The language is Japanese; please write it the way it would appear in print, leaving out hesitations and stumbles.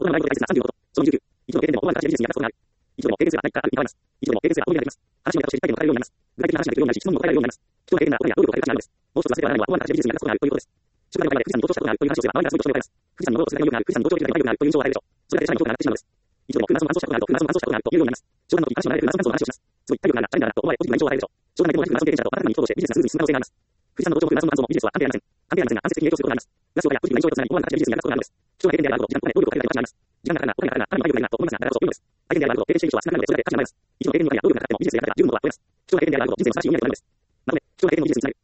大人の来月な35度。その29。一度の経験でも大型技術にやったことがある。一度でも経験すら何かあるに変わります。一度でも経験すら大いになります。話のネタとして理解も分かれるようになります。具体的な話ができるようになり、質問も答えられるようになります。人の経験なら答えや能力を変える価値があるのです。もう一つ忘れてはならないのは大型技術にやったことがあるということです。初回の会話で富士山に同調したことがあるという話をすれば、周りからすぐ同調してもらいます。富士山の能力を伝える力がある、富士山の同調できる力があるという印象を与えるでしょう。それだけでさらに評価が上がってしまうのです。一度でも空謎を完走したことがあると、空謎を完走したことがあるというようになります。商談の時、話を慣れて空謎感想の話をします。すごい体力があるな、チャレンジャーだと思われ、ポジティブな印象を与えるでしょう。商談でも同じく空謎経験者だと、あなたに行動してビジネスがスムーズに進む可能性があります。富士山の同調も空謎の感想も技術は関係ありません。関係ありませんが、間接的に影響することがあります。ガスをやポジティブな印象をつなぎ、思わぬ形で技術に役立つことがあるのです。貴重な経験であること、時間とお金、能力をかけたりとかします。時間がかかるな、お金がかかるな、あなたに迷いがあるなと思いますが、だからこそ良いのです。大変であること、経験している人は少なくなるので、それだけ価値があります。一度の経験にお金や能力がかかっても、技術でやらなかったら十分のことは超えます。貴重な経験であること、人生で優しい意味があるのです。なので、貴重な経験を技術につなぐ。